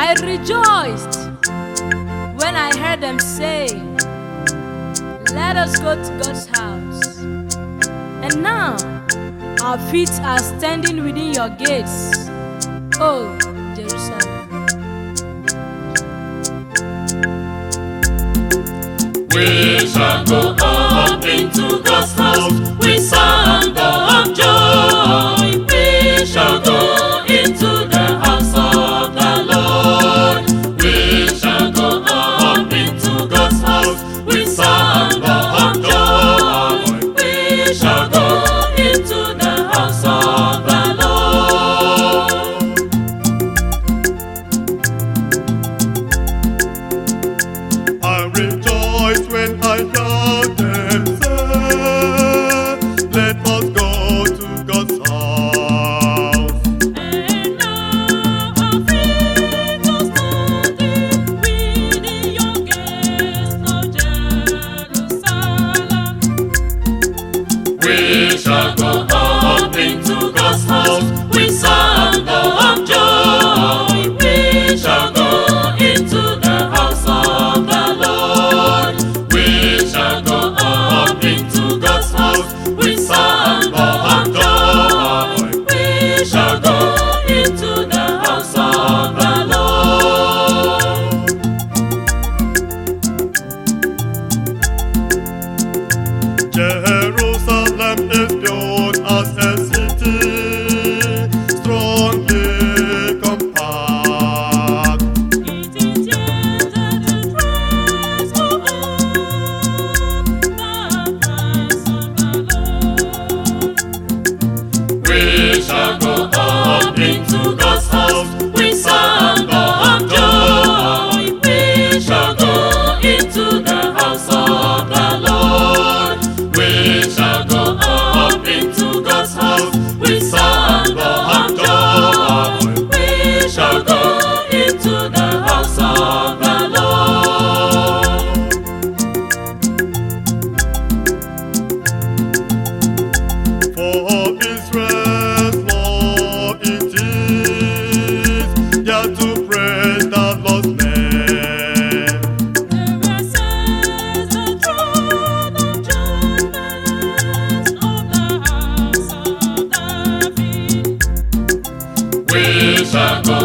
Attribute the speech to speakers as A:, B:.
A: I rejoiced when I heard them say, let us go to God's house. And now our feet are standing within your gates, oh Jerusalem.
B: We shall go up into God's house with sound of joy. We shall go into the house of the Lord. We shall go up into God's house with sound of joy. We shall go into the house of the Lord.
C: I rejoice when I hear them say, let us go to God's house.
B: And now our feet are standing within your gates, O Jerusalem. We shall go up into God's house with sound of joy. We shall go into the house of the Lord. We shall go up into God's house with sound of joy. We shall go into the house of the Lord.
C: Jerusalem is built as a city, strongly compact.
B: It is yet that it rise up the praise of the Lord. We shall go up into God's house with sound of joy. We shall go into the house of the Lord. We shall go up into God's house with sound of joy. We shall go into the house of the Lord.
C: For Israel's law it is, yeah, to praise the Lord's name.
B: There says the throne of judgment of the house of David. We shall go